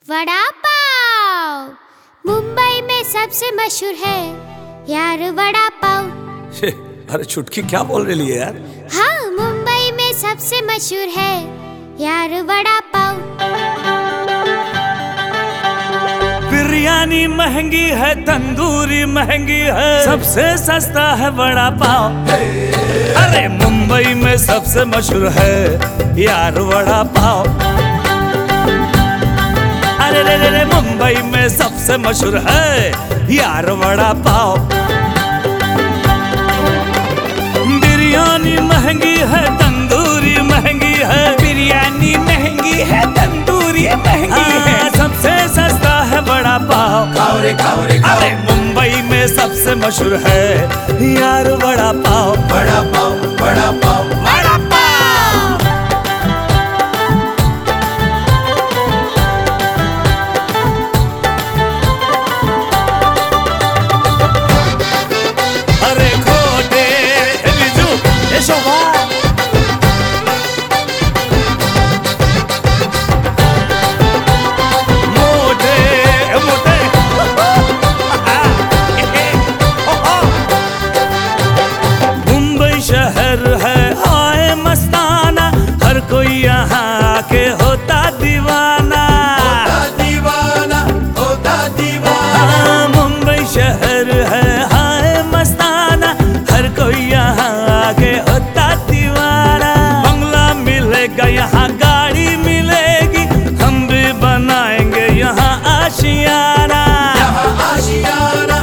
वड़ा पाव मुंबई में सबसे मशहूर है यार वड़ा पाव। अरे चुटकी क्या बोल रही है यार? हाँ, मुंबई में सबसे मशहूर है यार वड़ा पाव। बिरयानी महंगी है, तंदूरी महंगी है, सबसे सस्ता है वड़ा पाव। अरे मुंबई में सबसे मशहूर है यार वड़ा पाव। अरे रे रे रे मुंबई में सबसे मशहूर है यार वड़ा पाव। बिरयानी महंगी है, तंदूरी महंगी है, बिरयानी महंगी है, तंदूरी महंगी है, सबसे सस्ता है वड़ा पाव। खाओ रे खाओ रे खाओ। अरे मुंबई में सबसे मशहूर है यार वड़ा पाव। वड़ा पाव वड़ा पाव वड़ा पाव। अरे खोटे बिजू ये शोभा शहर है आए मस्ताना, हर कोई यहाँ आके होता दीवाना। होता दीवाना मुंबई शहर है आए मस्ताना, हर कोई यहाँ आके होता दीवाना। बंगला मिलेगा यहाँ, गाड़ी मिलेगी, हम भी बनाएंगे यहाँ आशियाना। आशियाना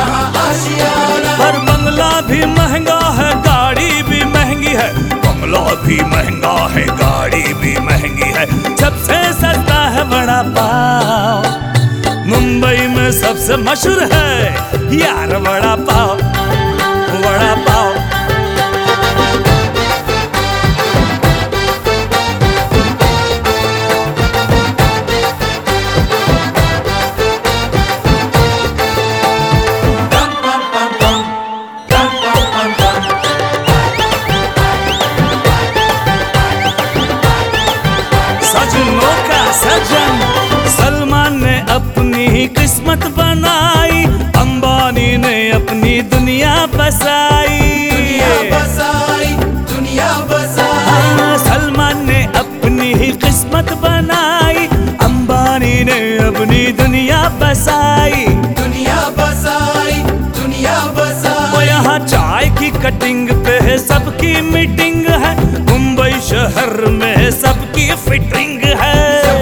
पर बंगला भी महंगा है, गाड़ी भी महंगी है, बंगला भी महंगा है, गाड़ी भी महंगी है, सबसे सस्ता है वड़ा पाव। मुंबई में सबसे मशहूर है यार वड़ा पाव। वड़ा पाव सजनों का सजन सलमान ने अपनी ही किस्मत बनाई, अंबानी ने अपनी दुनिया बसाई। दुनिया बसाई हाँ, सलमान ने अपनी ही किस्मत बनाई, अंबानी ने अपनी दुनिया बसाई। दुनिया बसाई वो यहाँ चाय की कटिंग पे है सबकी मीटिंग है, मुंबई शहर में सबकी फिटिंग है।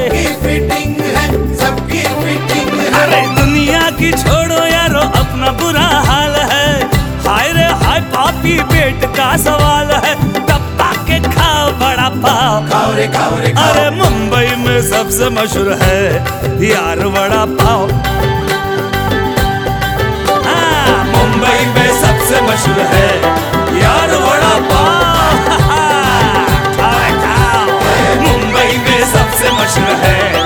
सबकी फिटिंग है। अरे दुनिया की छोड़ो यारो, अपना बुरा हाल है। हाय रे हाय पापी पेट का सवाल है, दबा के खाओ बड़ा पाव। खाओ रे खाओ रे खाओ। अरे मुंबई में सबसे मशहूर है यार वड़ा पाव। हाँ, मुंबई में सबसे मशहूर है यार वड़ा पाव। खाओ रे खाओ। मुंबई में सबसे मशहूर है